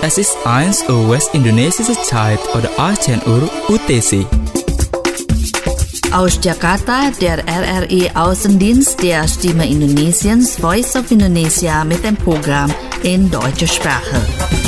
Es ist 1 Uhr West-Indonesische Zeit oder 18 Uhr UTC. Aus Jakarta, der RRI-Außendienst der Stimme Indonesiens Voice of Indonesia mit dem Programm in deutscher Sprache.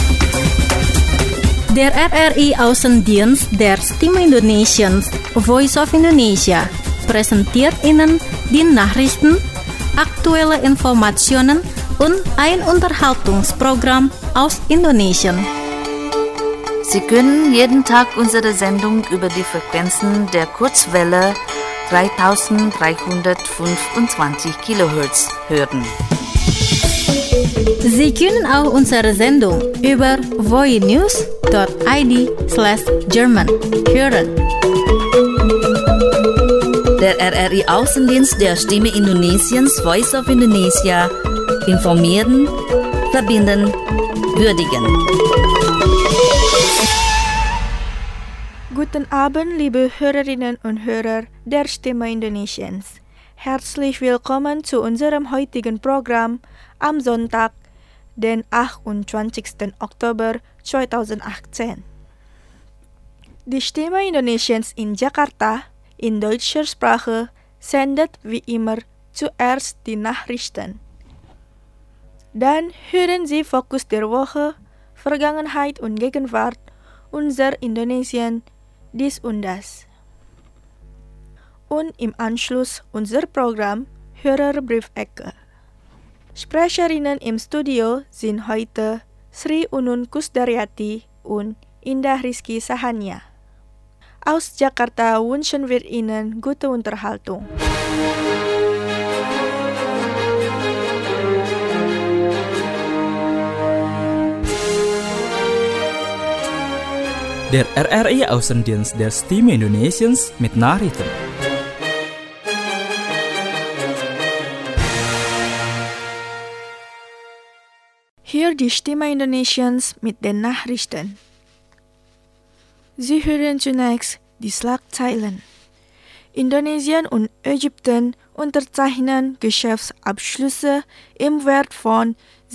Der RRI-Außendienst der Stimme Indonesiens Voice of Indonesia präsentiert Ihnen die Nachrichten, aktuelle Informationen und ein Unterhaltungsprogramm aus Indonesien. Sie können jeden Tag unsere Sendung über die Frequenzen der Kurzwelle 3325 kHz hören. Sie können auch unsere Sendung über voinews.id/German hören. Der RRI-Außendienst der Stimme Indonesiens Voice of Indonesia informieren, verbinden, würdigen. Guten Abend, liebe Hörerinnen und Hörer der Stimme Indonesiens. Herzlich willkommen zu unserem heutigen Programm am Sonntag, den 28. Oktober 2018. Die Stimme Indonesiens in Jakarta in deutscher Sprache sendet wie immer zuerst die Nachrichten. Dann hören Sie Fokus der Woche, Vergangenheit und Gegenwart, unser Indonesien, dies und das. Und im Anschluss unser Programm Hörerbriefecke. Sprecherinnen im Studio sind heute Sri Unun Kusdaryati und Indah Rizky Sahania. Aus Jakarta wünschen wir Ihnen gute Unterhaltung. Der RRI-Außendienst der Stimme Indonesiens mit Nachrichten. Hier die Stimme Indonesiens mit den Nachrichten. Sie hören zunächst die Schlagzeilen. Indonesien und Ägypten unterzeichnen Geschäftsabschlüsse im Wert von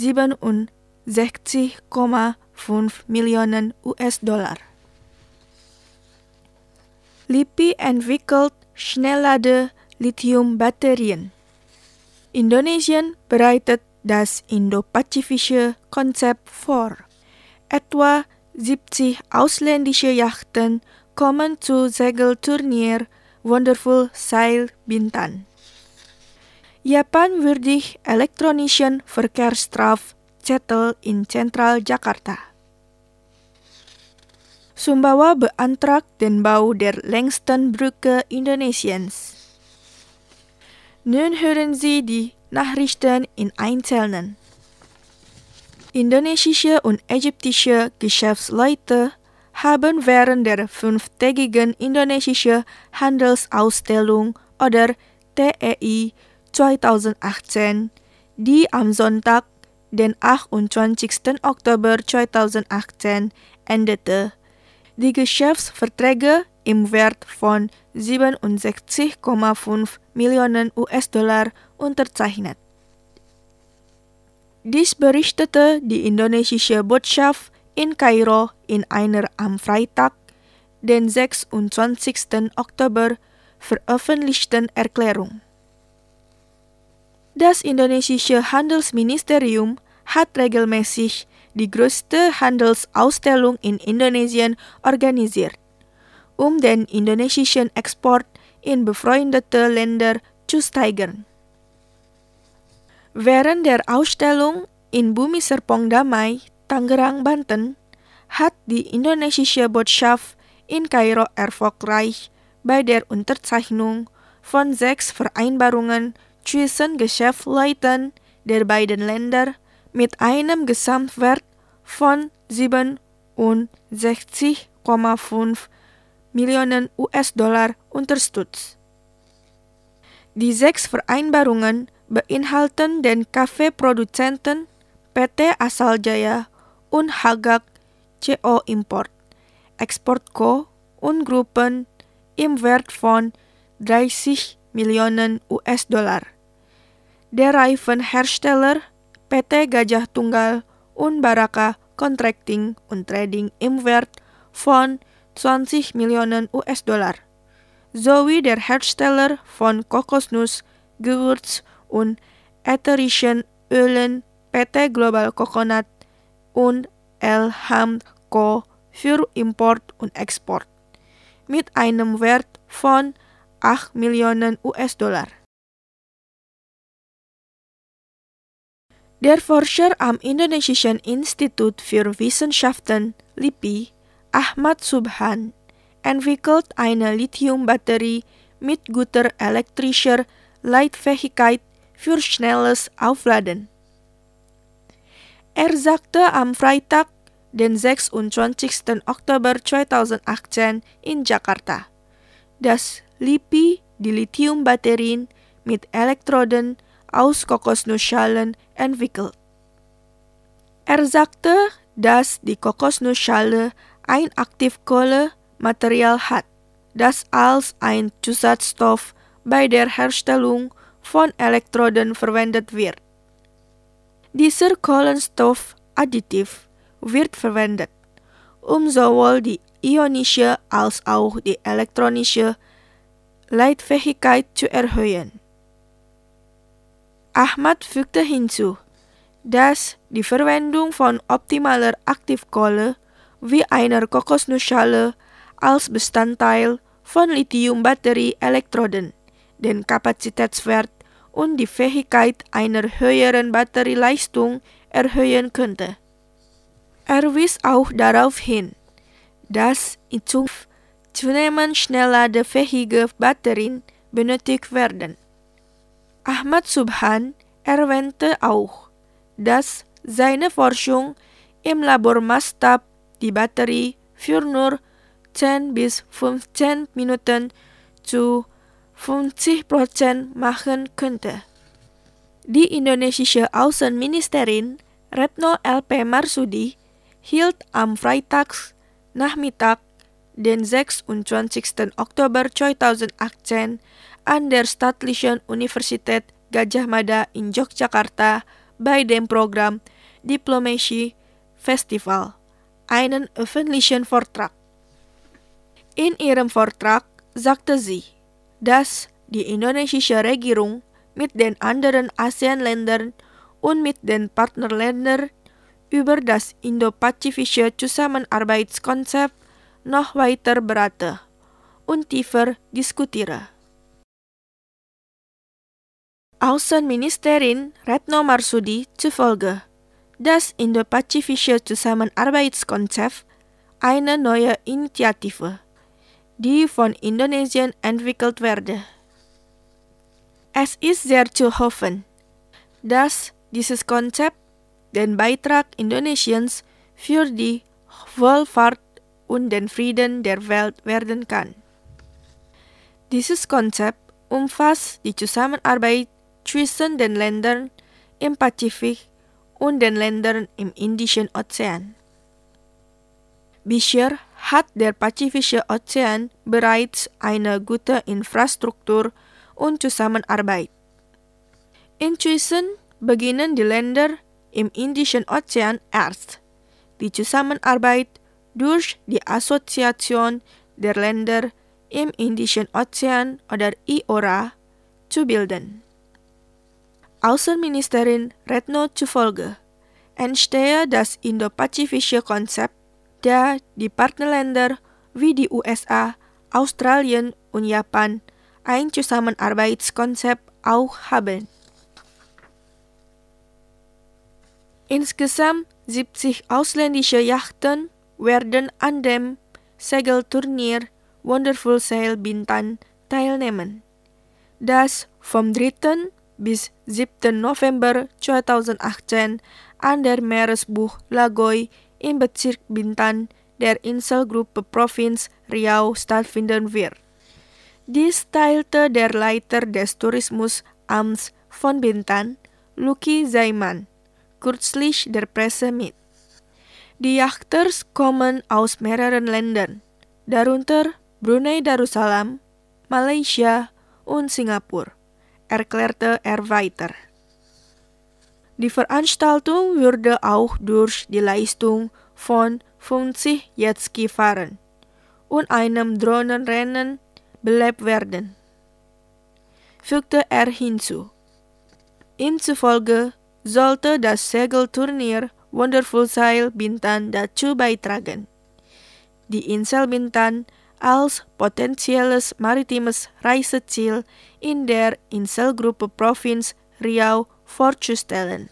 67,5 Millionen US-Dollar. LIPI entwickelt Schnelllade-Lithium-Batterien. Indonesien bereitet das indopazifische Konzept vor. Etwa 70 ausländische Yachten kommen zu Segelturnier Wonderful Sail Bintan. Japan würdigt elektronischen Verkehrsstrafzettel in Zentral Jakarta. Sumbawa beantragt den Bau der längsten Brücke Indonesiens. Nun hören Sie die Nachrichten in Einzelnen. Indonesische und ägyptische Geschäftsleute haben während der 5-tägigen indonesische Handelsausstellung oder TEI 2018, die am Sonntag, den 28. Oktober 2018, endete, die Geschäftsverträge im Wert von 67,5 Millionen US-Dollar unterzeichnet. Dies berichtete die indonesische Botschaft in Kairo in einer am Freitag, den 26. Oktober, veröffentlichten Erklärung. Das indonesische Handelsministerium hat regelmäßig die größte Handelsausstellung in Indonesien organisiert, um den indonesischen Export in befreundete Länder zu steigern. Während der Ausstellung in Bumi Serpong Damai, Tangerang, Banten, hat die indonesische Botschaft in Kairo erfolgreich bei der Unterzeichnung von 6 Vereinbarungen zwischen Geschäftsleuten der beiden Länder mit einem Gesamtwert von 67,5 Millionen US-Dollar unterstützt. Die 6 Vereinbarungen beinhalten den Kaffeeproduzenten PT Asal Jaya und Hagak CO Import, Exportco und Gruppen im Wert von 30 Millionen US-Dollar. Der Reifenhersteller PT Gajah Tunggal und Baraka Contracting und Trading im Wert von 20 Millionen US-Dollar, sowie der Hersteller von Kokosnuss, Gewürz und ätherischen Ölen PT Global Coconut und Elham Co. für Import und Export mit einem Wert von 8 Millionen US-Dollar. Der Forscher am Indonesischen Institut für Wissenschaften (LIPI), Ahmad Subhan, entwickelt eine Lithiumbatterie mit guter elektrischer Leitfähigkeit für schnelles Aufladen. Er sagte am Freitag, den 26. Oktober 2018 in Jakarta, dass LIPI die Lithiumbatterien mit Elektroden aus Kokosnussschalen entwickelt. Er sagte, dass die Kokosnussschale ein Aktivkohlematerial hat, das als ein Zusatzstoff bei der Herstellung von Elektroden verwendet wird. Dieser Kohlenstoffadditiv wird verwendet, um sowohl die ionische als auch die elektronische Leitfähigkeit zu erhöhen. Ahmad fügte hinzu, dass die Verwendung von optimaler Aktivkohle wie einer Kokosnussschale als Bestandteil von Lithiumbatterie-Elektroden den Kapazitätswert und die Fähigkeit einer höheren Batterieleistung erhöhen könnte. Er wies auch darauf hin, dass in Zukunft zunehmend schnellladefähige Batterien benötigt werden. Ahmad Subhan erwähnte auch, dass seine Forschung im Labormaßstab die Batterie für nur 10 bis 15 Minuten zu 50% machen könnte. Die indonesische Außenministerin Retno LP Marsudi hielt am Freitagnachmittag, den 26. Oktober 2018, an der Staatlichen Universität Gadjah Mada in Yogyakarta bei dem Programm Diplomacy Festival einen öffentlichen Vortrag. In ihrem Vortrag sagte sie, dass die indonesische Regierung mit den anderen ASEAN-Ländern und mit den Partnerländern über das Indo-Pazifische Zusammenarbeitskonzept noch weiter berate und tiefer diskutiere. Außenministerin Retno Marsudi zufolge, das Indo-Pazifische Zusammenarbeitskonzept eine neue Initiative, die von Indonesien entwickelt werde. Es ist sehr zu hoffen, dass dieses Konzept den Beitrag Indonesiens für die Wohlfahrt und den Frieden der Welt werden kann. Dieses Konzept umfasst die Zusammenarbeit zwischen den Ländern im Pazifik und den Ländern im Indischen Ozean. Bisher hat der Pazifische Ozean bereits eine gute Infrastruktur und Zusammenarbeit. Inzwischen beginnen die Länder im Indischen Ozean erst die Zusammenarbeit durch die Assoziation der Länder im Indischen Ozean oder IORA zu bilden. Außenministerin Retno zufolge entstehe das Indo-Pazifische Konzept, da die Partnerländer wie die USA, Australien und Japan ein Zusammenarbeitskonzept auch haben. Insgesamt 70 ausländische Yachten werden an dem Segelturnier Wonderful Sail Bintan teilnehmen, das vom 3. bis 7. November 2018 an der Meeresbucht Lagoy im Bezirk Bintan der Inselgruppe Provinz Riau stattfinden wird. Dies teilte der Leiter des Tourismusamts von Bintan, Luki Zaiman, kürzlich der Presse mit. Die Yachters kommen aus mehreren Ländern, darunter Brunei Darussalam, Malaysia und Singapur, erklärte er weiter. Die Veranstaltung wurde auch durch die Leistung von 50 Jetski-Fahrern und einem Drohnenrennen belebt werden, fügte er hinzu. Ihm zufolge sollte das Segelturnier Wonderful Sail Bintan dazu beitragen, die Insel Bintan als potenzielles maritimes Reiseziel in der Inselgruppe Provinz Riau vorzustellen.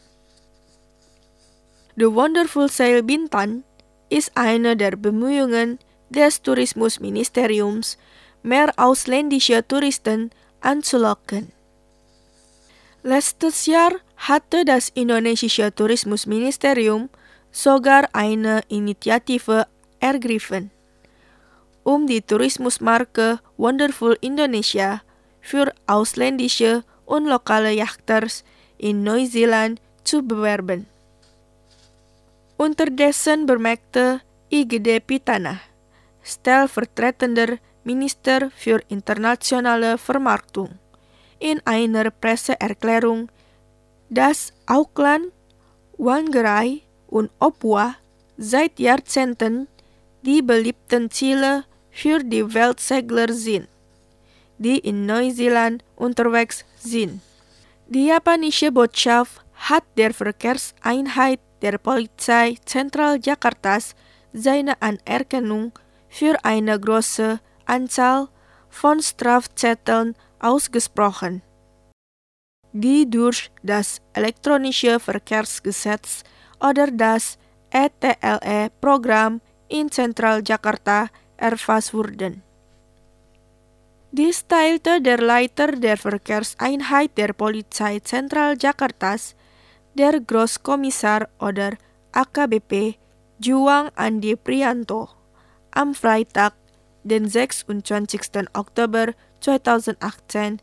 The Wonderful Sail Bintan ist eine der Bemühungen des Tourismusministeriums, mehr ausländische Touristen anzulocken. Letztes Jahr hatte das indonesische Tourismusministerium sogar eine Initiative ergriffen, um die Tourismusmarke Wonderful Indonesia für ausländische und lokale Yachters in Neuseeland zu bewerben. Unterdessen bemerkte IGD Pitana, stellvertretender Minister für internationale Vermarktung, in einer Presseerklärung, dass Auckland, Whangarei und Opua seit Jahrzehnten die beliebten Ziele für die Weltsegler sind, die in Neuseeland unterwegs sind. Die japanische Botschaft hat der Verkehrseinheit der Polizei Zentral Jakartas seine Anerkennung für eine große Anzahl von Strafzetteln ausgesprochen, die durch das elektronische Verkehrsgesetz oder das ETLE-Programm in Zentral Jakarta erfasst wurden. Dies teilte der Leiter der Verkehrseinheit der Polizei Zentral Jakartas, der Großkommissar oder AKBP Juang Andi Prianto, am Freitag, den 26. Oktober 2018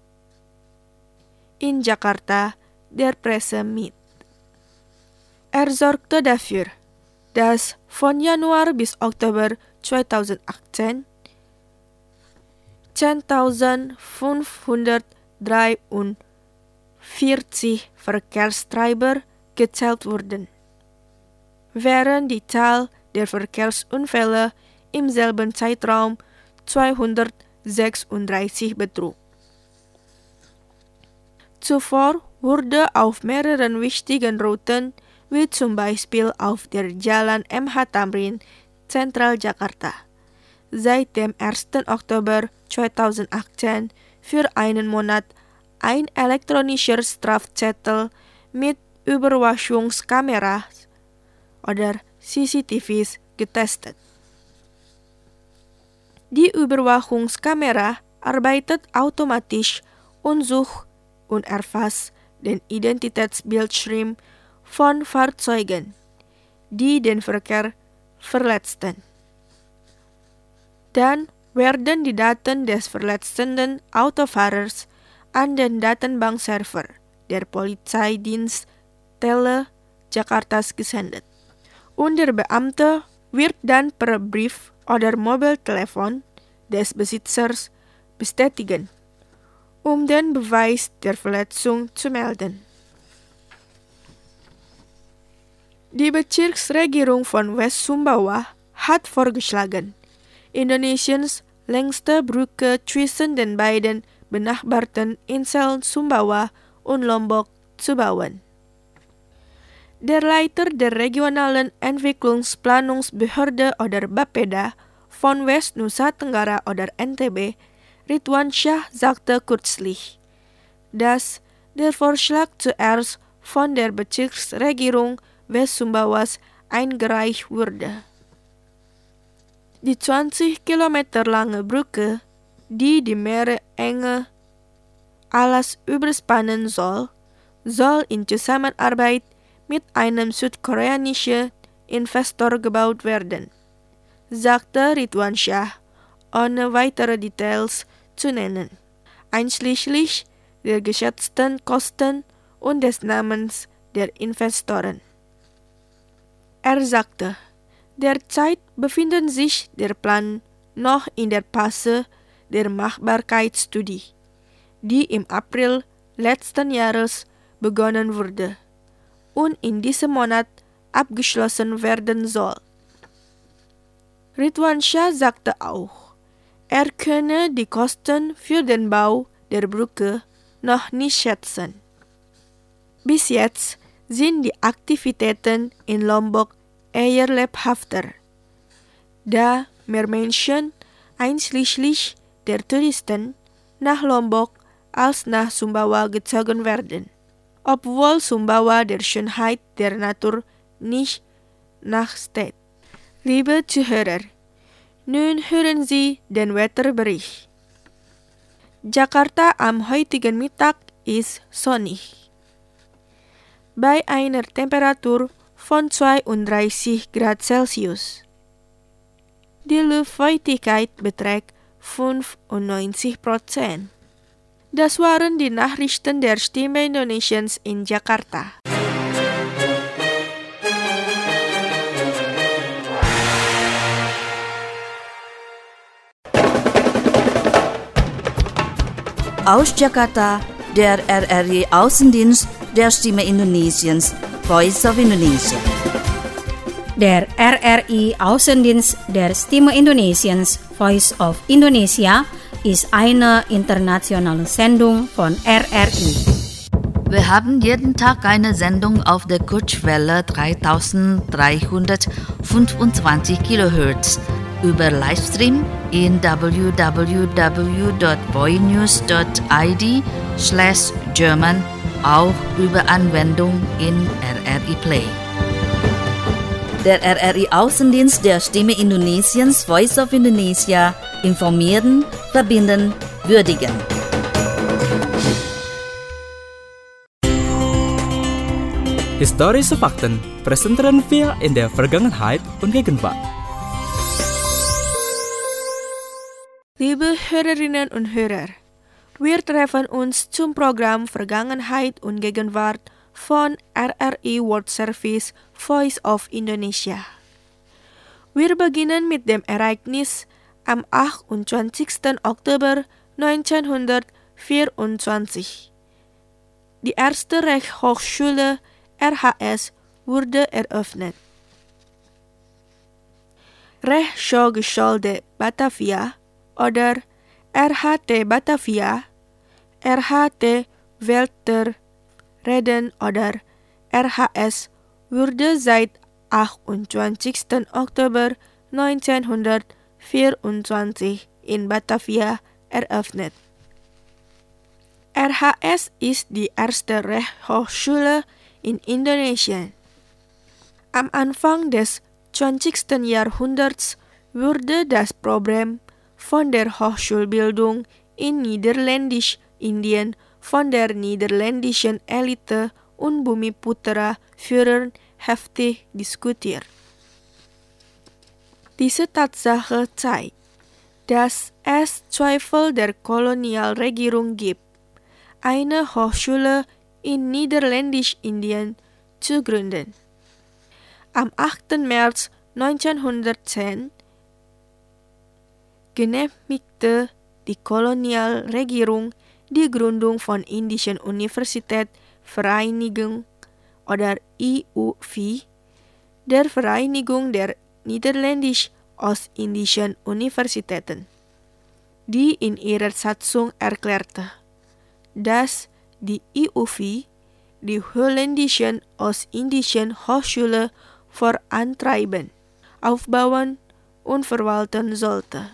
in Jakarta der Presse mit. Er sorgte dafür, dass von Januar bis Oktober 2018 10.543 Verkehrstreiber gezählt wurden, während die Zahl der Verkehrsunfälle im selben Zeitraum 236 betrug. Zuvor wurde auf mehreren wichtigen Routen, wie zum Beispiel auf der Jalan MH Tamrin, Zentral Jakarta, seit dem 1. Oktober 2018 für einen Monat ein elektronischer Strafzettel mit Überwachungskameras oder CCTVs getestet. Die Überwachungskamera arbeitet automatisch und sucht und erfasst den Identitätsbildschirm von Fahrzeugen, die den Verkehr verletzten. Dann werden die Daten des verletzenden Autofahrers an den Datenbankserver der Polizeidienst Tele Jakartas gesendet. Und der Beamte wird dann per Brief oder Mobiltelefon des Besitzers bestätigen, um den Beweis der Verletzung zu melden. Die Bezirksregierung von West Sumbawa hat vorgeschlagen, Indonesiens längste Brücke zwischen den beiden benachbarten Inseln Sumbawa und Lombok zu bauen. Der Leiter der regionalen Entwicklungsplanungsbehörde oder Bapeda von West Nusa Tenggara oder NTB, Ridwan Shah, sagte kürzlich, dass der Vorschlag zuerst von der Bezirksregierung West Sumbawas eingereicht wurde. Die 20 Kilometer lange Brücke, die die Meeresenge Alas überspannen soll in Zusammenarbeit mit einem südkoreanischen Investor gebaut werden, sagte Ridwan Shah, ohne weitere Details zu nennen, einschließlich der geschätzten Kosten und des Namens der Investoren. Er sagte, derzeit befindet sich der Plan noch in der Phase der Machbarkeitsstudie, die im April letzten Jahres begonnen wurde, und in diesem Monat abgeschlossen werden soll. Ridwansyah sagte auch, könne die Kosten für den Bau der Brücke noch nicht schätzen. Bis jetzt sind die Aktivitäten in Lombok eher lebhafter, da mehr Menschen, einschließlich der Touristen, nach Lombok als nach Sumbawa gezogen werden, obwohl Sumbawa der Schönheit der Natur nicht nachsteht. Liebe Zuhörer, nun hören Sie den Wetterbericht. Jakarta am heutigen Mittag ist sonnig. Bei einer Temperatur von 32 Grad Celsius. Die Luftfeuchtigkeit beträgt 95%. Das waren die Nachrichten der Stimme Indonesiens in Jakarta. Aus Jakarta, der RRI Außendienst der Stimme Indonesiens, Voice of Indonesia. Der RRI Außendienst der Stimme Indonesiens, Voice of Indonesia, ist eine internationale Sendung von RRI. Wir haben jeden Tag eine Sendung auf der Kurzwelle 3325 kHz über Livestream in www.voinews.id/German, auch über Anwendung in RRI Play. Der RRI Außendienst der Stimme Indonesiens, Voice of Indonesia, informieren, verbinden, würdigen. Historische Fakten präsentieren wir in der Vergangenheit und Gegenwart. Liebe Hörerinnen und Hörer, wir treffen uns zum Programm Vergangenheit und Gegenwart von RRI World Service Voice of Indonesia. Wir beginnen mit dem Ereignis am 28. Oktober 1924. Die erste Rechtshochschule RHS wurde eröffnet. Rechtshochschule Batavia oder RHT Batavia, RHT Welterreden oder RHS wurde seit 28. Oktober 1924 in Batavia eröffnet. RHS ist die erste Rechtshochschule in Indonesien. Am Anfang des 20. Jahrhunderts wurde das Problem von der Hochschulbildung in Niederländisch-Indien von der niederländischen Elite und Bumiputra-Führern heftig diskutiert. Diese Tatsache zeigt, dass es Zweifel der Kolonialregierung gibt, eine Hochschule in Niederländisch-Indien zu gründen. Am 8. März 1910 genehmigte die Kolonialregierung die Gründung von Indischen Universität Vereinigung oder IUV, der Vereinigung der Niederländisch-Ostindischen Universitäten, die in ihrer Satzung erklärte, dass die IUV die holländischen Ostindischen Hochschule vorantreiben, aufbauen und verwalten sollte.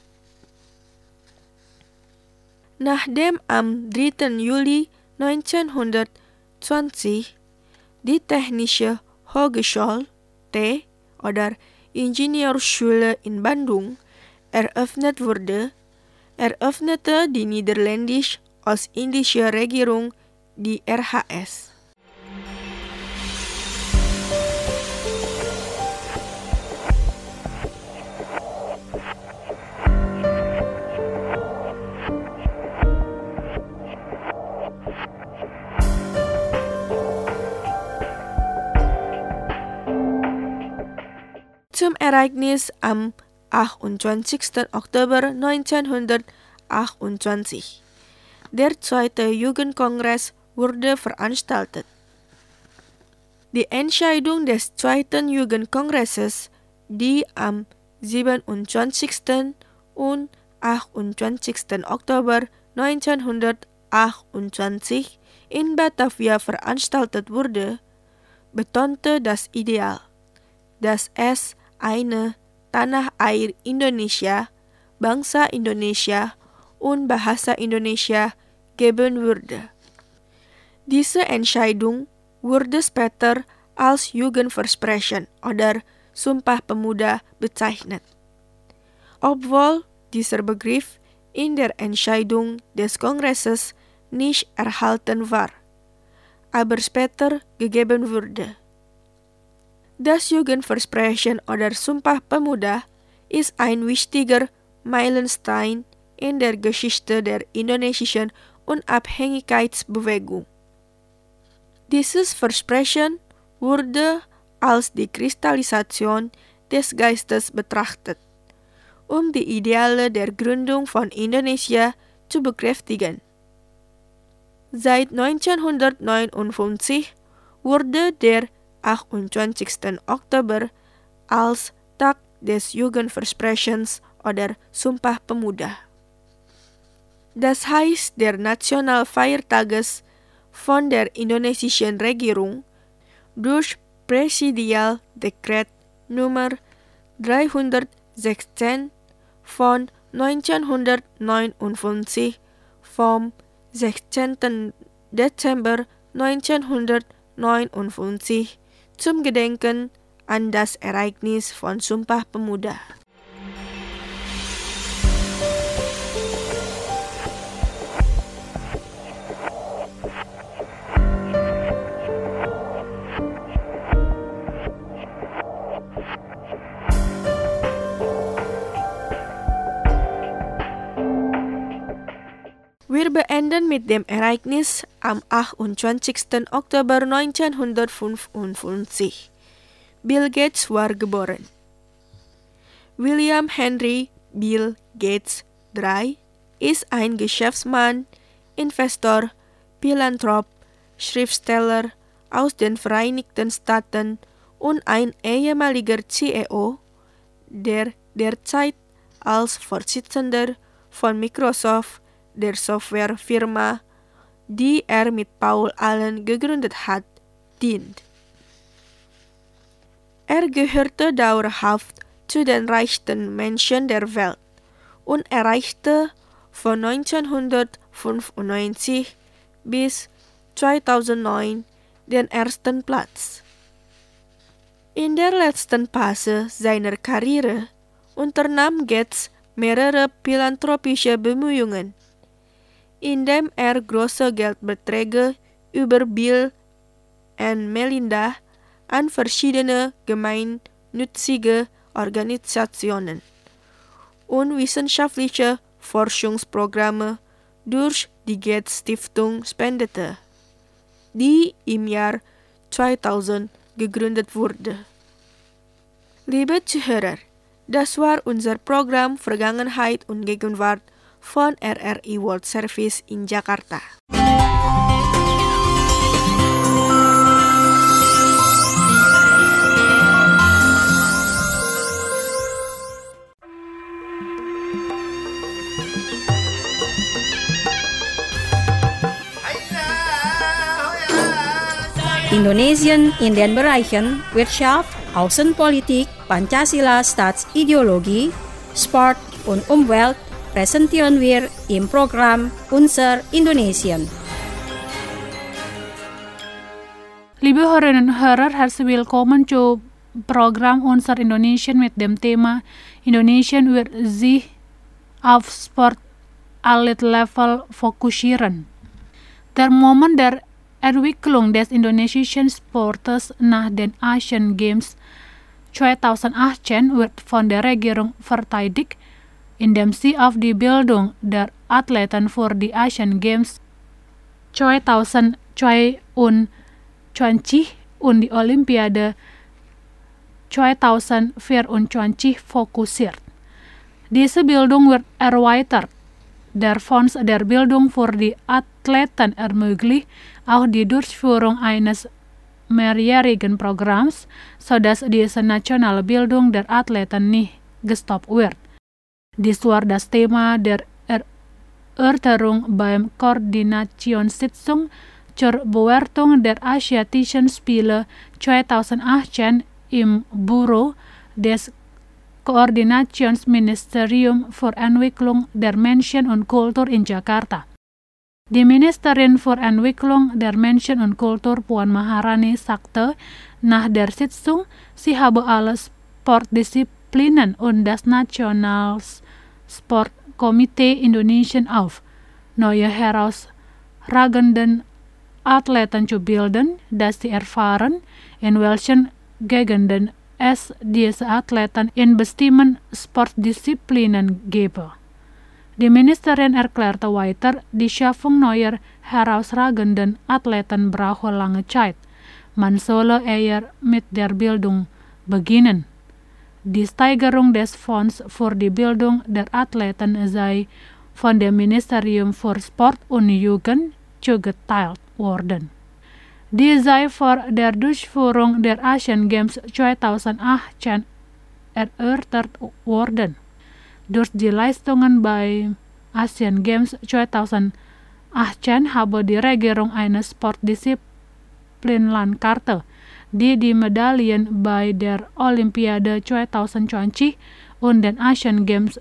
Nachdem am 3. Juli 1920 die Technische Hochschule T oder Ingenieurschule in Bandung eröffnet wurde, eröffnete die niederländisch-ostindische Regierung die RHS. Zum Ereignis am 28. Oktober 1928. Der zweite Jugendkongress wurde veranstaltet. Die Entscheidung des Zweiten Jugendkongresses, die am 27. und 28. Oktober 1928 in Batavia veranstaltet wurde, betonte das Ideal, dass es eine Tanah Air Indonesia, Bangsa Indonesia und Bahasa Indonesia geben würde. Diese Entscheidung wurde später als Jugendversprechen oder Sumpah Pemuda bezeichnet. Obwohl dieser Begriff in der Entscheidung des Kongresses nicht erhalten war, aber später gegeben wurde. Das Jugendversprechen oder Sumpah Pemuda ist ein wichtiger Meilenstein in der Geschichte der indonesischen Unabhängigkeitsbewegung. Dieses Versprechen wurde als die Kristallisation des Geistes betrachtet, um die Ideale der Gründung von Indonesia zu bekräftigen. Seit 1959 wurde der 28. Oktober als Tag des Jugendversprechens oder Sumpah Pemuda, das heißt der Nationalfeiertages von der indonesischen Regierung, durch Präsidial Dekret Nummer 316 von 1959 vom 16. Dezember 1959 zum Gedenken an das Ereignis von Sumpah Pemuda. Wir beenden mit dem Ereignis am 28. Oktober 1955. Bill Gates war geboren. William Henry Bill Gates III ist ein Geschäftsmann, Investor, Philanthrop, Schriftsteller aus den Vereinigten Staaten und ein ehemaliger CEO, der derzeit als Vorsitzender von Microsoft, der Softwarefirma, die er mit Paul Allen gegründet hat, dient. Er gehörte dauerhaft zu den reichsten Menschen der Welt und erreichte von 1995 bis 2009 den ersten Platz. In der letzten Phase seiner Karriere unternahm Gates mehrere philanthropische Bemühungen, indem er große Geldbeträge über Bill und Melinda an verschiedene gemeinnützige Organisationen und wissenschaftliche Forschungsprogramme durch die Gates Stiftung spendete, die im Jahr 2000 gegründet wurde. Liebe Zuhörer, das war unser Programm Vergangenheit und Gegenwart von RRI World Service in Jakarta. Indonesien in den Bereichen Wirtschaft, Außenpolitik, Pancasila Staatsideologie, Sport und Umwelt präsentieren wir im Programm Unser Indonesien. Liebe Hörerinnen und Hörer, herzlich willkommen zu Programm Unser Indonesien mit dem Thema Indonesien wird sich auf Sport Elite-Level fokussieren. Der Moment der Entwicklung des indonesischen Sportes nach den Asian Games 2018 wird von der Regierung verteidigt, indem sie auf die Bildung der Athleten für die Asian Games 2022 und die Olympiade 2024 fokussiert. Diese Bildung wird erweitert. Der Fonds der Bildung für die Athleten ermöglicht auch die Durchführung eines mehrjährigen Programms, sodass diese Nationalbildung der Athleten nicht gestoppt wird. Dies war das Thema der Erörterung beim Koordinationssitzung zur Bewertung der Asiatischen Spiele 2018 im Büro des Koordinationsministerium für Entwicklung der Menschen und Kultur in Jakarta. Die Ministerin für Entwicklung der Menschen und Kultur Puan Maharani sagte nach der Sitzung, sie habe alle Sportdisziplinen und das Nationalsportkomitee Indonesien auf, neue herausragenden Athleten zu bilden, dass sie erfahren, in welchen Gegenden es diese Athleten in bestimmten Sportdisziplinen gebe. Die Ministerin erklärte weiter, die Schaffung neuer herausragenden Athleten brauche lange Zeit. Man solle eher mit der Bildung beginnen. Die Steigerung des Fonds für die Bildung der Athleten sei von dem Ministerium für Sport und Jugend zugeteilt worden. Die sei vor der Durchführung der Asian Games 2018 erörtert worden. Durch die Leistungen bei Asian Games 2018 habe die Regierung eine Sportdisziplinlandkarte, die die Medaillen bei der Olympiade 2020 und den Asian Games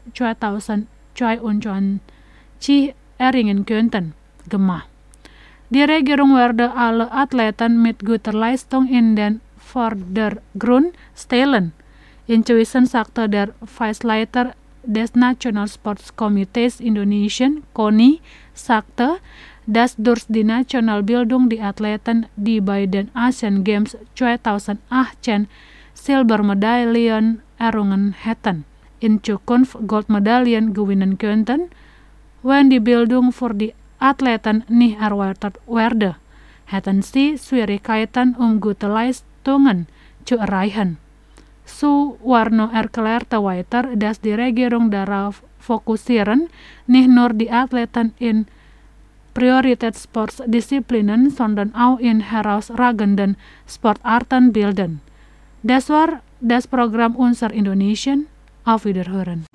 2022 erringen könnten, gemacht. Die Regierung werde alle Athleten mit guter Leistung in den Vordergrund stellen. Inzwischen sagte der Vice-Leiter des Nationalsportkomitees Indonesien, KONI, sagte, dass durch die Nationalbildung die Athleten, die bei den Asian Games 2018 Silbermedaillen errungen hätten, in Zukunft Goldmedaillen gewinnen könnten, wenn die Bildung für die Athleten nicht erweitert werde, hätten sie Schwierigkeiten, gute Leistungen zu erreichen. Suwarno erklärte weiter, dass die Regierung darauf fokussieren, nicht nur die Athleten in Prioritätssportdisziplinen, sondern auch in herausragenden Sportarten bilden. Das war das Programm Unser Indonesien. Auf Wiederhören.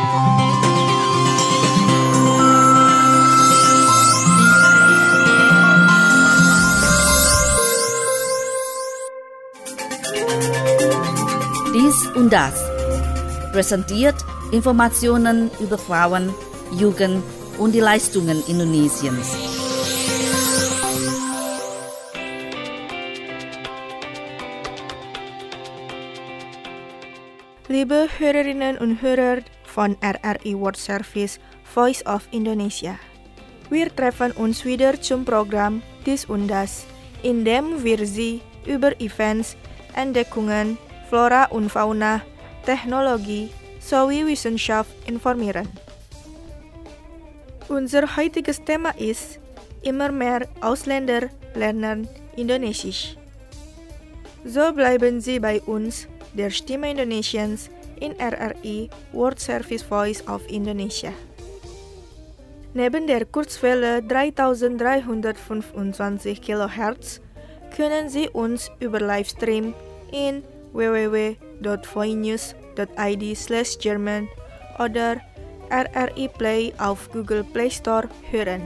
Dies und das. Präsentiert Informationen über Frauen, Jugend und die Leistungen Indonesiens. Liebe Hörerinnen und Hörer von RRI World Service Voice of Indonesia. Wir treffen uns wieder zum Programm Dies und das, in dem wir Sie über Events, Entdeckungen, Flora und Fauna, Technologie sowie Wissenschaft informieren. Unser heutiges Thema ist: Immer mehr Ausländer lernen Indonesisch. So bleiben Sie bei uns, der Stimme Indonesiens, in RRI World Service Voice of Indonesia. Neben der Kurzwelle 3325 kHz können Sie uns über Livestream in www.voinews.id/German oder RRI Play auf Google Play Store hören.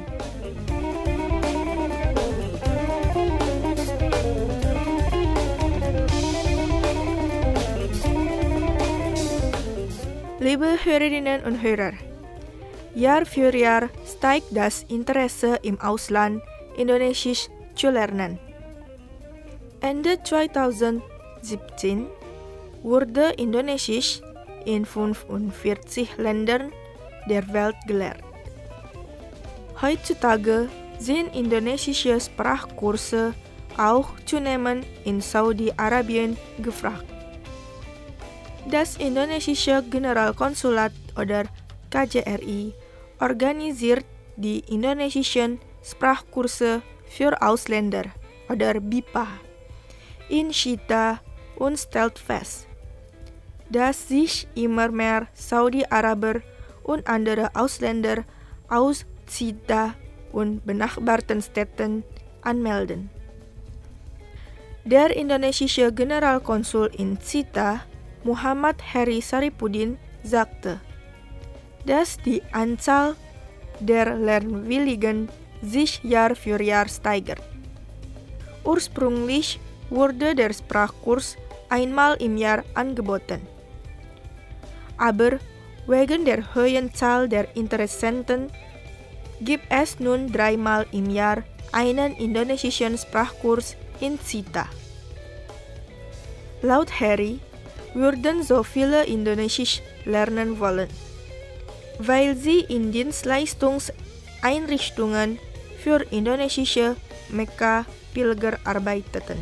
Liebe Hörerinnen und Hörer, Jahr für Jahr steigt das Interesse im Ausland, Indonesisch zu lernen. Ende 2017 wurde Indonesisch in 45 Ländern der Welt gelehrt. Heutzutage sind indonesische Sprachkurse auch zunehmend in Saudi-Arabien gefragt. Das indonesische Generalkonsulat oder KJRI organisiert die indonesischen Sprachkurse für Ausländer oder BIPA in Chita und stellt fest, dass sich immer mehr Saudi-Araber und andere Ausländer aus Chita und benachbarten Städten anmelden. Der indonesische Generalkonsul in Zita, Muhammad Heri Saripudin, sagte, dass die Anzahl der Lernwilligen sich Jahr für Jahr steigert. Ursprünglich wurde der Sprachkurs einmal im Jahr angeboten. Aber wegen der hohen Zahl der Interessenten gibt es nun 3-mal im Jahr einen indonesischen Sprachkurs in Zita. Laut Heri würden so viele Indonesisch lernen wollen, weil sie in Dienstleistungseinrichtungen für indonesische Mekka-Pilger arbeiteten.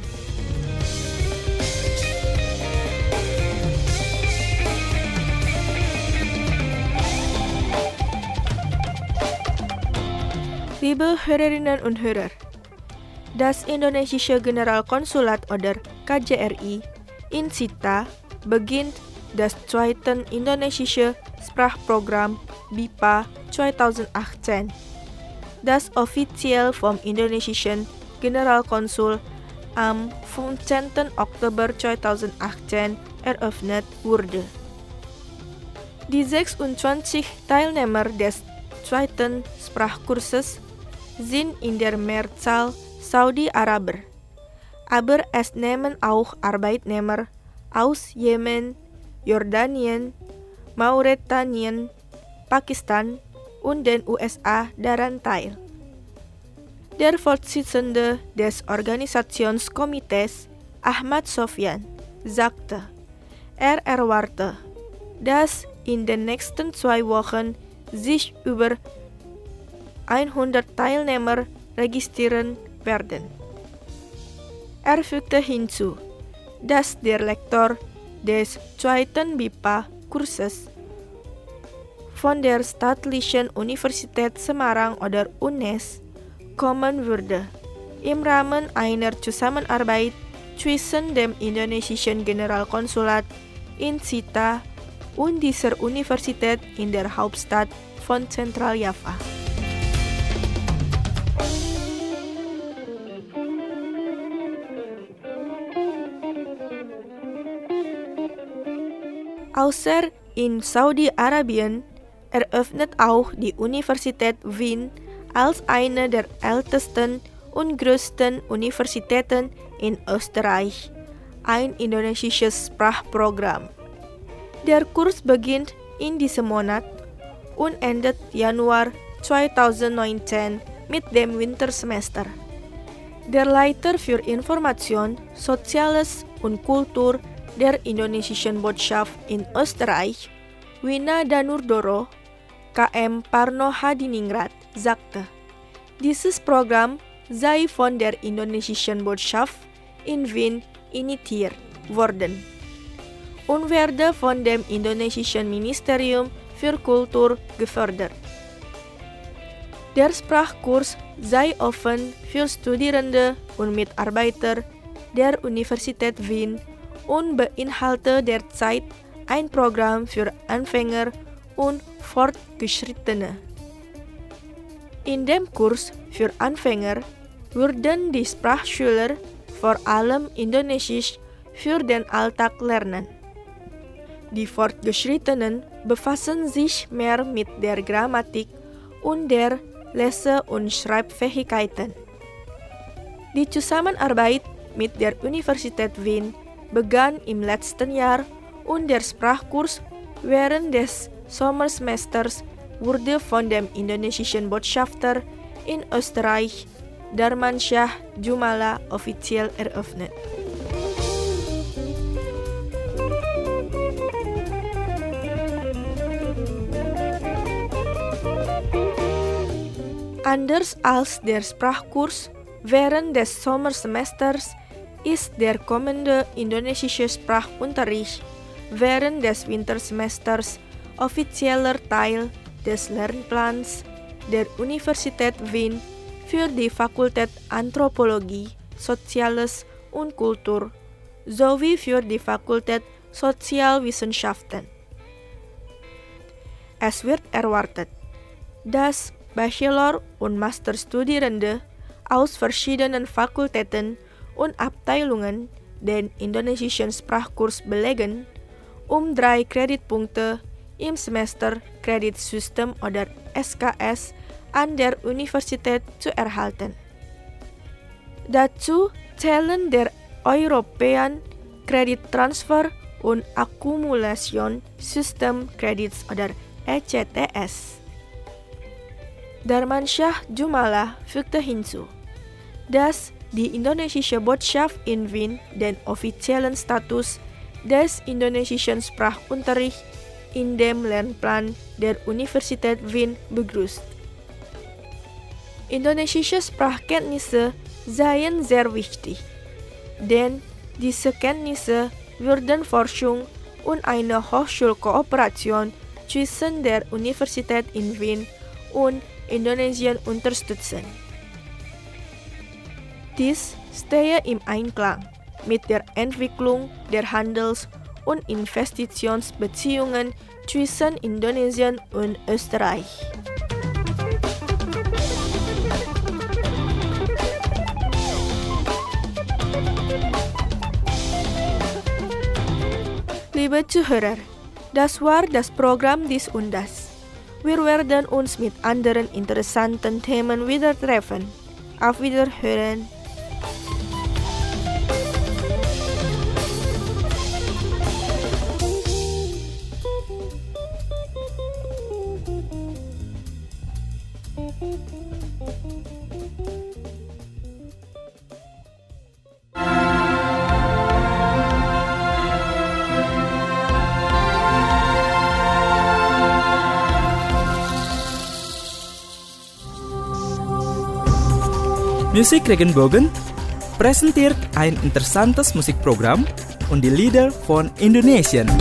Liebe Hörerinnen und Hörer, das indonesische Generalkonsulat oder KJRI in Zita beginnt das zweite indonesische Sprachprogramm BIPA 2018, das offiziell vom indonesischen Generalkonsul am 15. Oktober 2018 eröffnet wurde. Die 26 Teilnehmer des zweiten Sprachkurses sind in der Mehrzahl Saudi-Araber, aber es nehmen auch Arbeitnehmer aus Jemen, Jordanien, Mauretanien, Pakistan und den USA daran teil. Der Vorsitzende des Organisationskomitees, Ahmad Sofyan, sagte, er erwarte, dass in den nächsten 2 Wochen sich über 100 Teilnehmer registrieren werden. Er fügte hinzu, dass der Lektor des zweiten BIPA-Kurses von der Staatlichen Universität Semarang oder UNES kommen würde, im Rahmen einer Zusammenarbeit zwischen dem indonesischen Generalkonsulat in Zita und dieser Universität in der Hauptstadt von Zentraljava. Außer in Saudi-Arabien eröffnet auch die Universität Wien als eine der ältesten und größten Universitäten in Österreich ein indonesisches Sprachprogramm. Der Kurs beginnt in diesem Monat und endet Januar 2019 mit dem Wintersemester. Der Leiter für Information, Soziales und Kultur der indonesischen Botschaft in Österreich, Wina Danurdoro, KM Parno Hadiningrat, sagte, dieses Programm sei von der indonesischen Botschaft in Wien initiiert worden und werde von dem indonesischen Ministerium für Kultur gefördert. Der Sprachkurs sei offen für Studierende und Mitarbeiter der Universität Wien und beinhalte derzeit ein Programm für Anfänger und Fortgeschrittene. In dem Kurs für Anfänger würden die Sprachschüler vor allem Indonesisch für den Alltag lernen. Die Fortgeschrittenen befassen sich mehr mit der Grammatik und der Lese- und Schreibfähigkeiten. Die Zusammenarbeit mit der Universität Wien begann im letzten Jahr und der Sprachkurs während des Sommersemesters wurde von dem indonesischen Botschafter in Österreich, Darmansyah Jumala, offiziell eröffnet. Anders als der Sprachkurs während des Sommersemesters ist der kommende indonesische Sprachunterricht während des Wintersemesters offizieller Teil des Lernplans der Universität Wien für die Fakultät Anthropologie, Soziales und Kultur sowie für die Fakultät Sozialwissenschaften. Es wird erwartet, dass Bachelor- und Masterstudierende aus verschiedenen Fakultäten und Abteilungen den indonesischen Sprachkurs belegen, 3 Kreditpunkte im Semester-Kreditsystem oder SKS an der Universität zu erhalten. Dazu zählen der European Kredittransfer und Akkumulation System Credits oder ECTS. Darmansyah Jumala fügte hinzu, dass die indonesische Botschaft in Wien den offiziellen Status des indonesischen Sprachunterrichts in dem Lernplan der Universität Wien begrüßt. Indonesische Sprachkenntnisse seien sehr wichtig, denn diese Kenntnisse würden Forschung und eine Hochschulkooperation zwischen der Universität in Wien und Indonesien unterstützen. Dies stehe im Einklang mit der Entwicklung der Handels- und Investitionsbeziehungen zwischen Indonesien und Österreich. Liebe Zuhörer, das war das Programm des Undas. Wir werden uns mit anderen interessanten Themen wieder treffen. Auf Wiederhören. Musik Regenbogen präsentiert ein interessantes Musikprogramm und die Lieder von Indonesien.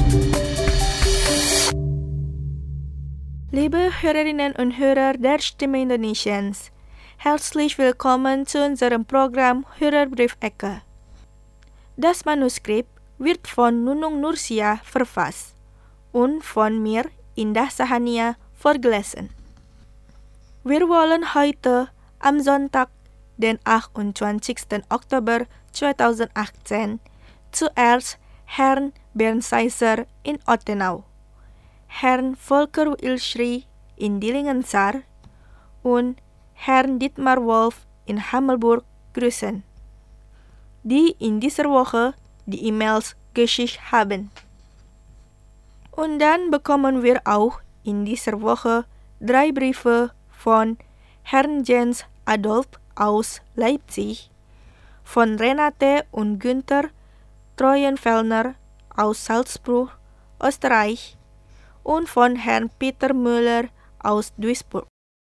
Liebe Hörerinnen und Hörer der Stimme Indonesiens, herzlich willkommen zu unserem Programm Hörerbriefecke. Das Manuskript wird von Nunung Nursia verfasst und von mir, Indah Sahania, vorgelesen. Wir wollen heute am Sonntag, den 28. Oktober 2018, zuerst Herrn Bernd Seiser in Ottenau, Herrn Volker Wilschri in Dillingensar und Herrn Dietmar Wolf in Hammelburg grüßen, die in dieser Woche die E-Mails geschickt haben. Und dann bekommen wir auch in dieser Woche 3 Briefe von Herrn Jens Adolf aus Leipzig, von Renate und Günther Treuenfellner aus Salzburg, Österreich und von Herrn Peter Müller aus Duisburg.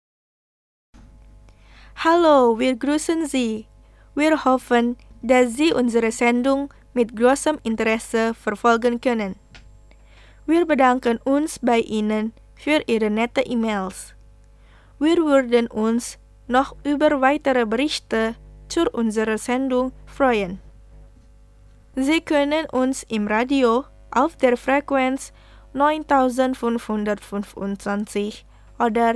Hallo, wir grüßen Sie. Wir hoffen, dass Sie unsere Sendung mit großem Interesse verfolgen können. Wir bedanken uns bei Ihnen für Ihre nette E-Mails. Wir würden uns noch über weitere Berichte zu unserer Sendung freuen. Sie können uns im Radio auf der Frequenz 9525 oder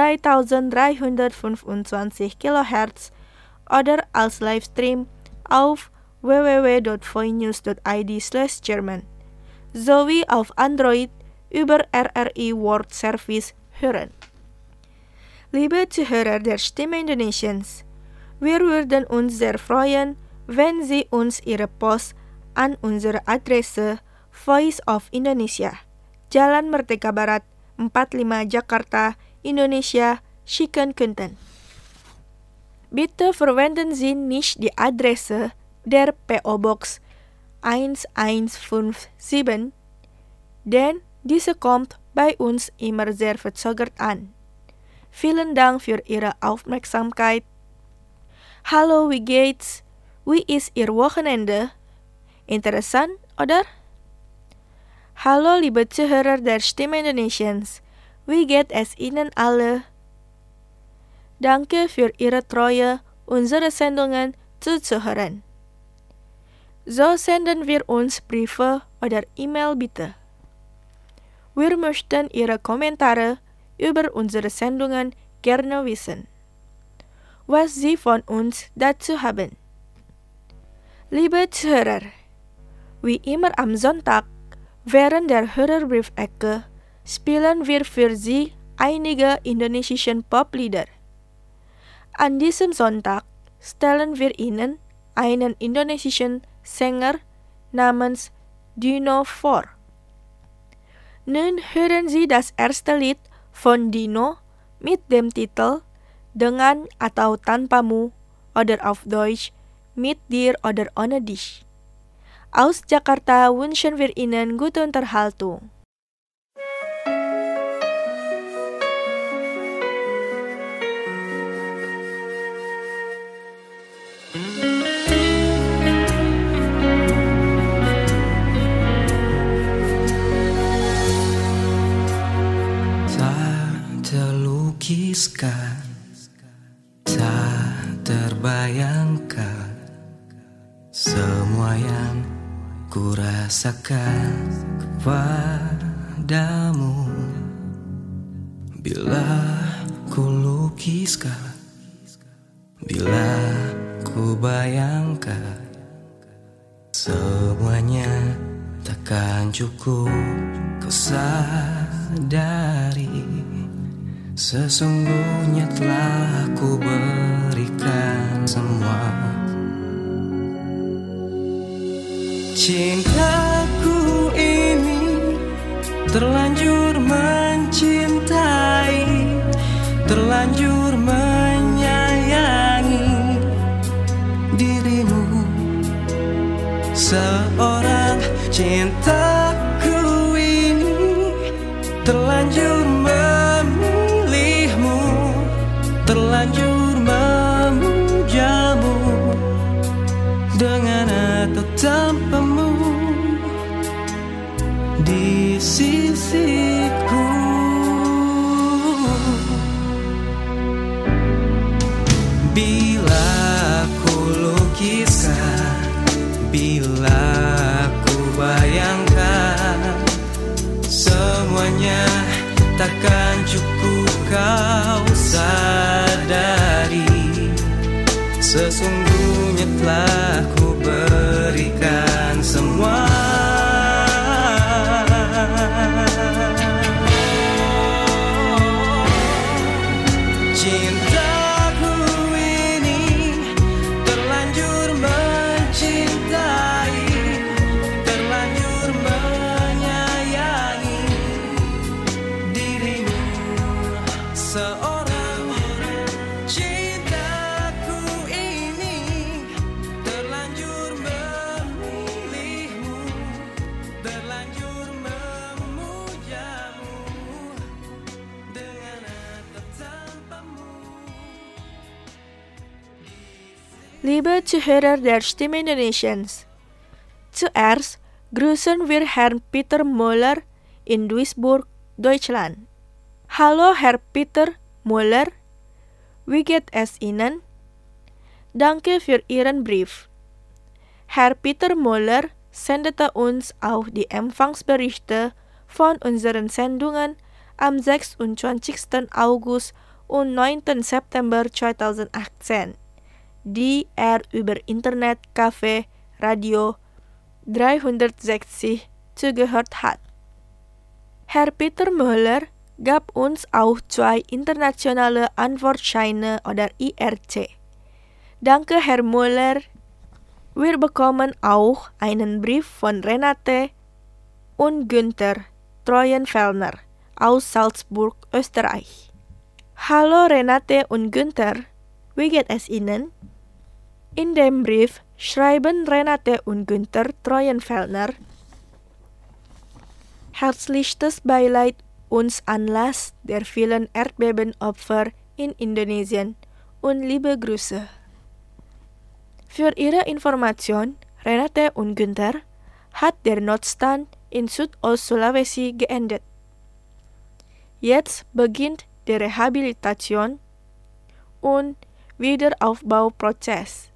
3325 kHz oder als Livestream auf www.voinews.id/German sowie auf Android über RRI World Service hören. Liebe Zuhörer der Stimme Indonesiens, wir würden uns sehr freuen, wenn Sie uns Ihre Post an unsere Adresse Voice of Indonesia, Jalan Merdeka Barat 45 Jakarta, Indonesia, schicken könnten. Bitte verwenden Sie nicht die Adresse der PO Box 1157, denn diese kommt bei uns immer sehr verzögert an. Vielen Dank für Ihre Aufmerksamkeit. Hallo, wie geht's? Wie ist Ihr Wochenende? Interessant, oder? Hallo, liebe Zuhörer der Stimme Indonesiens. Wie geht es Ihnen alle? Danke für Ihre Treue, unsere Sendungen zuzuhören. So senden wir uns Briefe oder E-Mail bitte. Wir möchten Ihre Kommentare über unsere Sendungen gerne wissen, was Sie von uns dazu haben. Liebe Zuhörer, wie immer am Sonntag während der Hörerbriefecke spielen wir für Sie einige indonesischen Poplieder. An diesem Sonntag stellen wir Ihnen einen indonesischen Sänger namens Dino vor. Nun hören Sie das erste Lied von Dino mit dem Titel Dengan atau Tanpamu oder auf Deutsch Mit dir oder ohne dich. Aus Jakarta wünschen wir Ihnen gute Unterhaltung. Tak terlukiskan, tak terbayangkan semua yang ku rasakan kepadamu. Bila ku lukiskan, bila ku bayangkan, semuanya takkan cukup kau sadari. Sesungguhnya telah ku berikan semua. Cintaku ini terlanjur mencintai, terlanjur menyayangi dirimu. Seorang cintaku ini terlanjur memilihmu, terlanjur memujamu. Dengan atau tanpamu di sisiku. Bila ku lukiskan, bila ku bayangkan, semuanya takkan cukup kau sadari. Sesungguhnya telah ku berikan semua. Cintaku ini terlanjur mencintai, terlanjur menyayangi dirimu. Seorang cintaku ini terlanjur memilihmu, terlanjur memujamu. Dengan atau tanpamu. Liebe Zuhörer der Stimme Indonesiens, zuerst grüßen wir Herrn Peter Müller in Duisburg, Deutschland. Hallo Herr Peter Müller, wie geht es Ihnen? Danke für Ihren Brief. Herr Peter Müller sendete uns auch die Empfangsberichte von unseren Sendungen am 26. August und 9. September 2018, die über Internet Café Radio 360 zugehört hat. Herr Peter Müller gab uns auch 2 internationale Antwortscheine oder IRC. Danke, Herr Müller. Wir bekommen auch einen Brief von Renate und Günther Treuenfellner aus Salzburg, Österreich. Hallo Renate und Günther, wie geht es Ihnen? In dem Brief schreiben Renate und Günther Treuenfellner: Herzlichstes Beileid uns Anlass der vielen Erdbebenopfer in Indonesien und liebe Grüße. Für Ihre Information, Renate und Günther, hat der Notstand in Südost-Sulawesi geendet. Jetzt beginnt die Rehabilitation und Wiederaufbauprozess.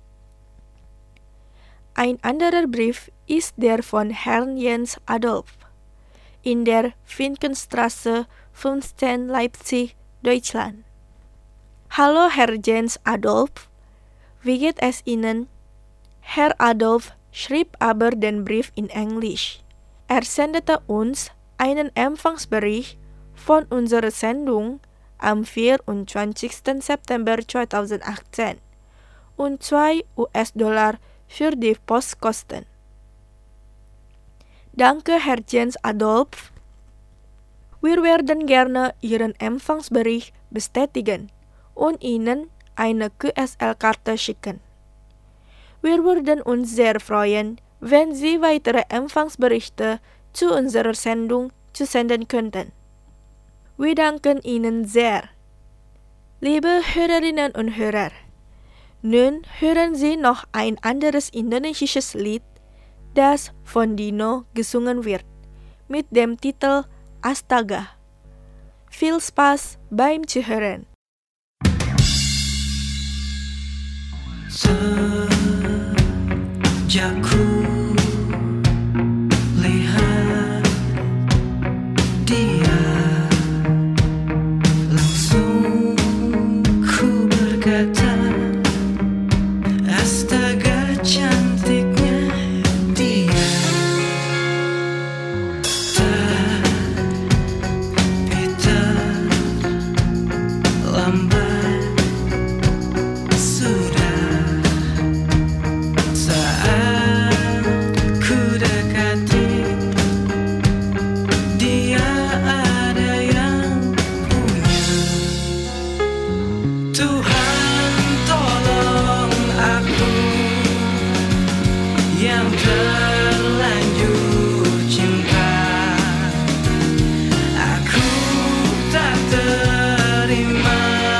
Ein anderer Brief ist der von Herrn Jens Adolf in der Finkenstraße 15 Leipzig, Deutschland. Hallo Herr Jens Adolf, wie geht es Ihnen? Herr Adolf schrieb aber den Brief in Englisch. Sendete uns einen Empfangsbericht von unserer Sendung am 24. September 2018 und $2 für die Postkosten. Danke, Herr Jens Adolf. Wir werden gerne Ihren Empfangsbericht bestätigen und Ihnen eine QSL-Karte schicken. Wir würden uns sehr freuen, wenn Sie weitere Empfangsberichte zu unserer Sendung zusenden könnten. Wir danken Ihnen sehr. Liebe Hörerinnen und Hörer, nun hören Sie noch ein anderes indonesisches Lied, das von Dino gesungen wird, mit dem Titel Astaga. Viel Spaß beim Zuhören. Sejak ku lihat dia, langsung ku berkata, astaga cantiknya dia. Tapi terlambat sudah saat ku dekati dia ada yang punya. Tuhan tolong aku yang terlanjur cinta. Aku tak terima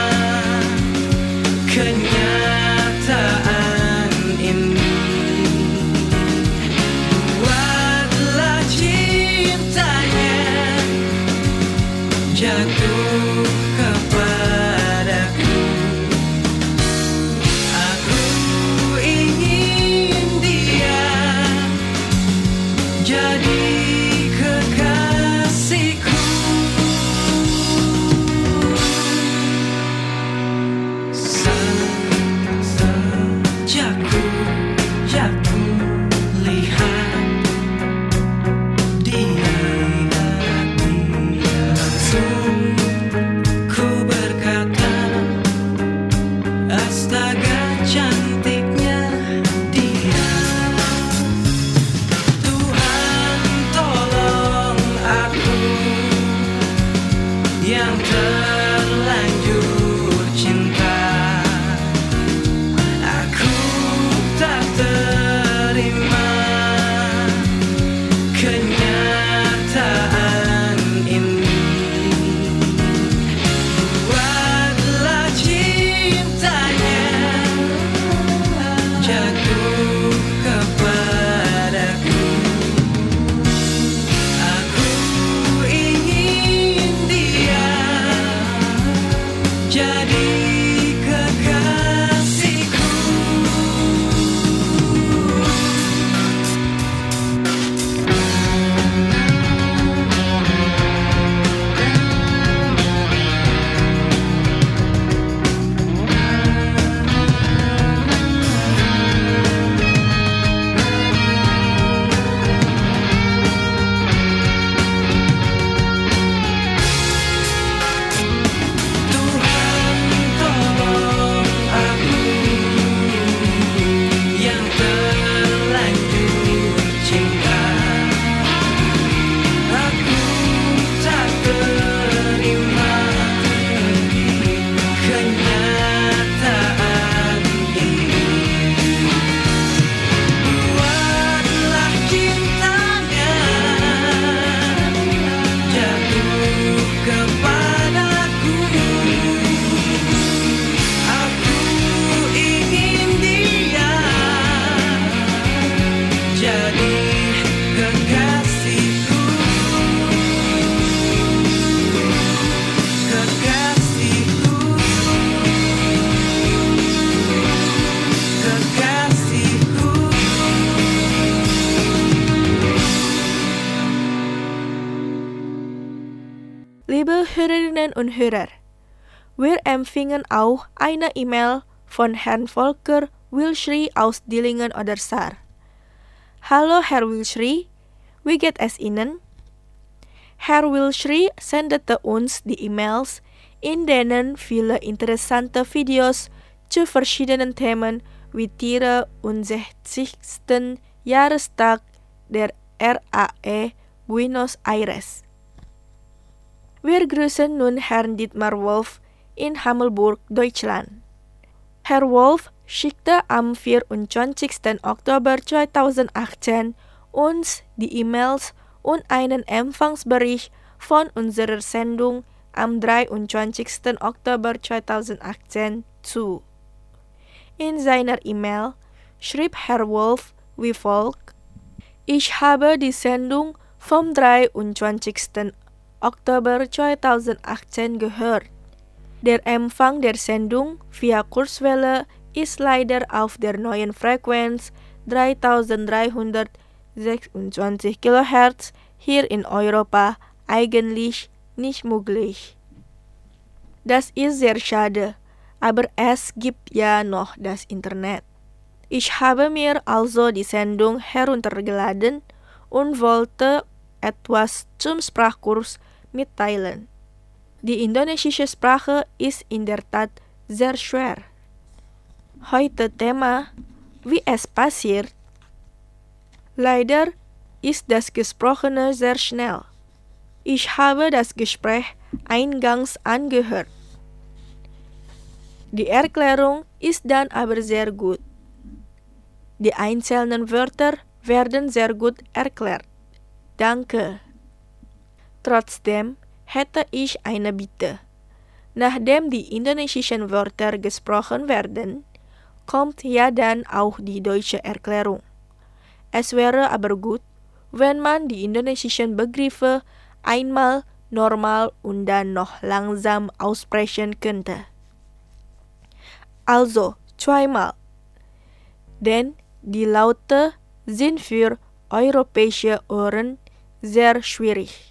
kenyataan ini. Buatlah cintanya jatuh kepadaku. Aku ingin dia jadi kekasihku. Sejak ku lihat dia, langsung ku berkata, astaga cantiknya dia. Tuhan tolong aku yang terlanjur cinta. Aku tak terima kenyataan ini. Buatlah cintanya jatuh kepadaku. Aku ingin dia jadi kekasihku. Tuhan tolong aku yang terlanjur cinta. Aku tak terima kenyataan ini. Buatlah cintanya jatuh kepadaku. Aku ingin dia jadi kekasihku. Kekasihku, kekasihku. Liebe Hörerinnen und Hörer, wir empfingen auch eine E-Mail von Herrn Volker Wilshri Ausdilingen Odersar. Hallo Herr Wilshri, wie geht es Ihnen? Herr Wilshri sendete uns die E-Mails, in denen viele interessante Videos zu verschiedenen Themen wie Tiere und 60. Jahrestag der RAE Buenos Aires. Wir grüßen nun Herrn Dietmar Wolf in Hammelburg, Deutschland. Herr Wolf schickte am 24. Oktober 2018 uns die E-Mails und einen Empfangsbericht von unserer Sendung am 23. Oktober 2018 zu. In seiner E-Mail schrieb Herr Wolf wie folgt: Ich habe die Sendung vom 23. Oktober 2018 gehört. Der Empfang der Sendung via Kurzwelle ist leider auf der neuen Frequenz 3326 kHz hier in Europa eigentlich nicht möglich. Das ist sehr schade, aber es gibt ja noch das Internet. Ich habe mir also die Sendung heruntergeladen und wollte etwas zum Sprachkurs mitteilen. Die indonesische Sprache ist in der Tat sehr schwer. Heute Thema, wie es passiert. Leider ist das Gesprochene sehr schnell. Ich habe das Gespräch eingangs angehört. Die Erklärung ist dann aber sehr gut. Die einzelnen Wörter werden sehr gut erklärt. Danke. Trotzdem hätte ich eine Bitte. Nachdem die indonesischen Wörter gesprochen werden, kommt ja dann auch die deutsche Erklärung. Es wäre aber gut, wenn man die indonesischen Begriffe einmal normal und dann noch langsam aussprechen könnte. Also zweimal. Denn die Laute sind für europäische Ohren sehr schwierig.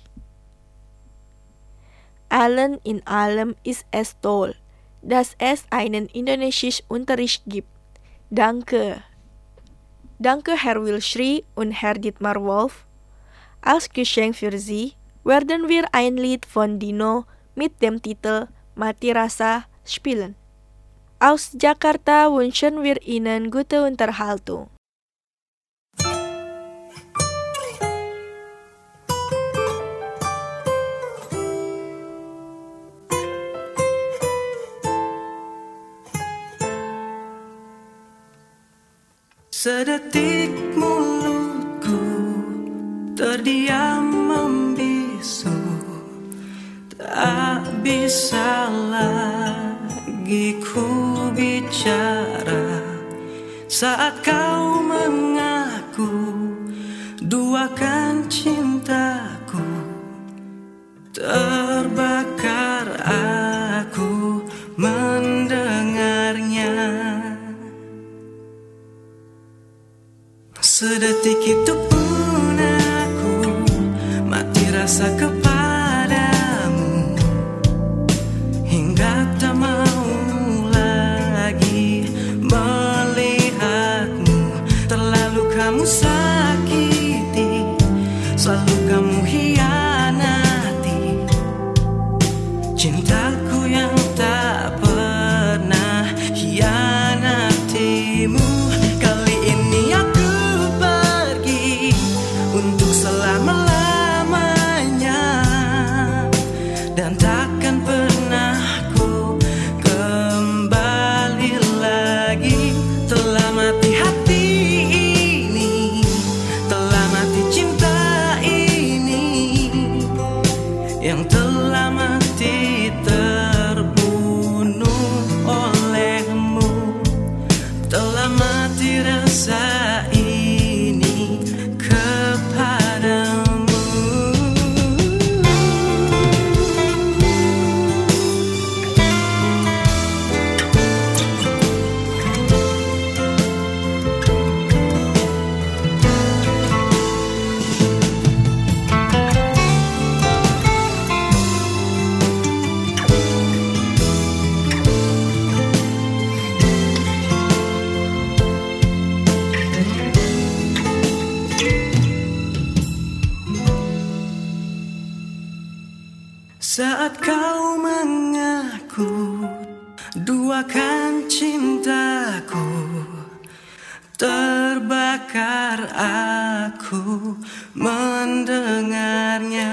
Allen in allem ist es toll, dass es einen Indonesisch-Unterricht gibt. Danke. Danke Herr Wilshri und Herr Dietmar Wolf. Als Geschenk für Sie werden wir ein Lied von Dino mit dem Titel Mati Rasa spielen. Aus Jakarta wünschen wir Ihnen gute Unterhaltung. Sedetik mulutku terdiam membisu, tak bisa lagi ku bicara saat kau mengaku duakan cintaku. Terbakar aku mendengarnya. Sedetik itu pun aku mati rasa kepadamu, hingga tak mau lagi melihatmu. Terlalu kamu sakiti, selalu kamu hianati cintaku yang tak pernah hianatimu. Kali ini aku untuk selama-lamanya, dan takkan pernah ku kembali lagi. Telah mati hati ini, telah mati cinta ini, yang telah mati terbunuh olehmu. Telah mati rasa Saat kau mengaku duakan cintaku, terbakar aku mendengarnya.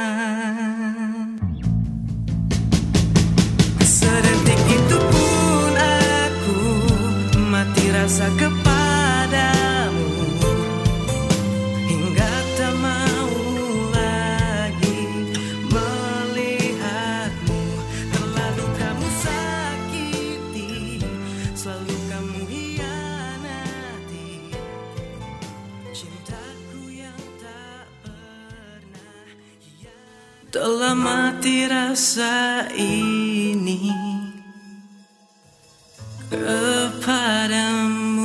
Sedetik itu pun aku mati rasa kepadamu, hingga tak mau lagi melihatmu. Terlalu kamu sakiti, selalu kamu hianati cintaku yang tak pernah hianati. Telah mati rasa ini kepadamu.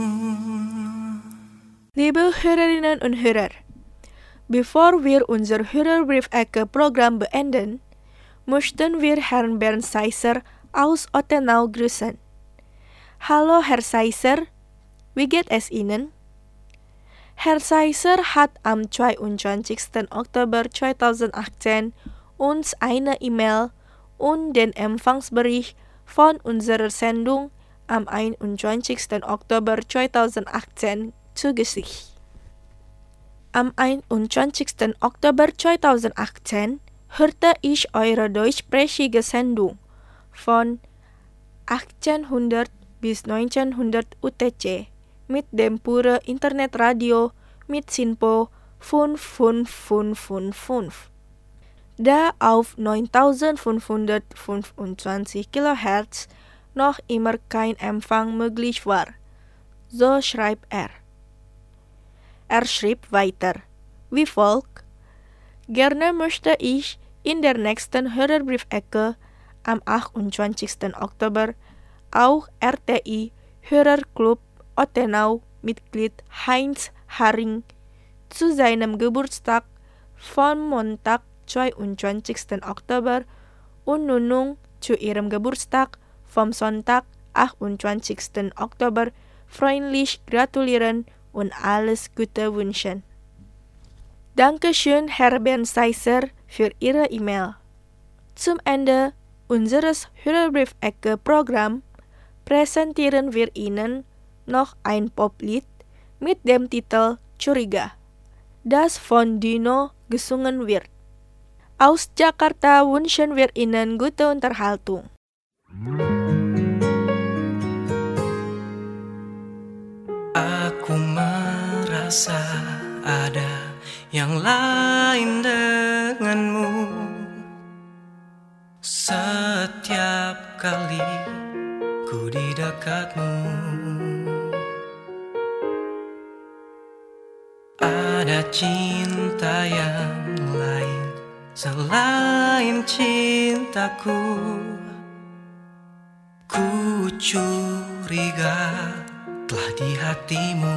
Liebe Hörerinnen und Hörer, bevor wir unser Hörerbriefecke-Programm beenden, möchten wir Herrn Bernd Seisser aus Ottenau grüßen. Hallo Herr Seisser, wie geht es Ihnen? Herr Seisser hat am 22. Oktober 2018 uns eine E-Mail und den Empfangsbericht von unserer Sendung am 21. Oktober 2018 zugeschickt. Am 21. Oktober 2018 hörte ich eure deutschsprachige Sendung von 1800 bis 1900 UTC mit dem pure Internetradio mit SINPO 5555. Da auf 9525 kHz noch immer kein Empfang möglich war. So schreibt er. Er schrieb weiter, wie folgt: Gerne möchte ich in der nächsten Hörerbriefecke am 28. Oktober auch RTI Hörerclub Ottenau Mitglied Heinz Haring zu seinem Geburtstag von Montag 22. Oktober und Nunung zu ihrem Geburtstag vom Sonntag 28. Oktober freundlich gratulieren und alles Gute wünschen. Dankeschön, Herr Bernd Seisser, für Ihre E-Mail. Zum Ende unseres Hörerbriefecke-Programms präsentieren wir Ihnen noch ein Poplied mit dem Titel Curiga, das von Dino gesungen wird. Aus Jakarta wünschen wir Ihnen gute Unterhaltung. Aku merasa ada yang lain denganmu. Setiap kali ku di dekatmu, ada cinta yang lain selain cintaku. Ku curiga telah di hatimu.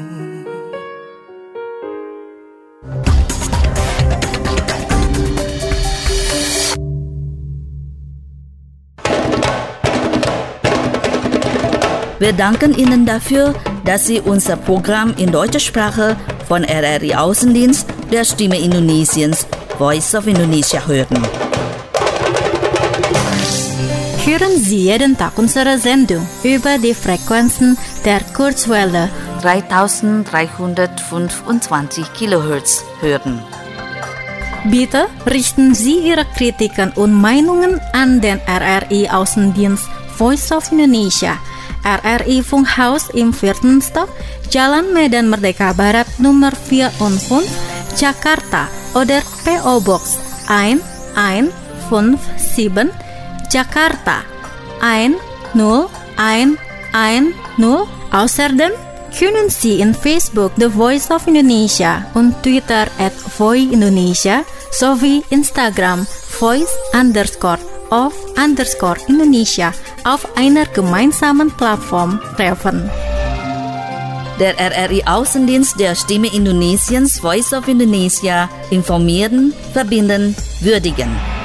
Wir danken Ihnen dafür, dass Sie unser Programm in deutscher Sprache von RRI Außendienst der Stimme Indonesiens Voice of Indonesia hören. Hören Sie jeden Tag unsere Sendung über die Frequenzen der Kurzwelle 3325 kHz hören. Bitte richten Sie Ihre Kritiken und Meinungen an den RRI Außendienst Voice of Indonesia, RRI Funkhaus im 4. Stock, Jalan Medan Merdeka Barat Nummer 54, Jakarta, oder PO Box 1157, Jakarta 10110. Außerdem können Sie in Facebook The Voice of Indonesia und Twitter @voiindonesia sowie Instagram voice_of_Indonesia auf einer gemeinsamen Plattform treffen. Der RRI Außendienst der Stimme Indonesiens Voice of Indonesia informieren, verbinden, würdigen.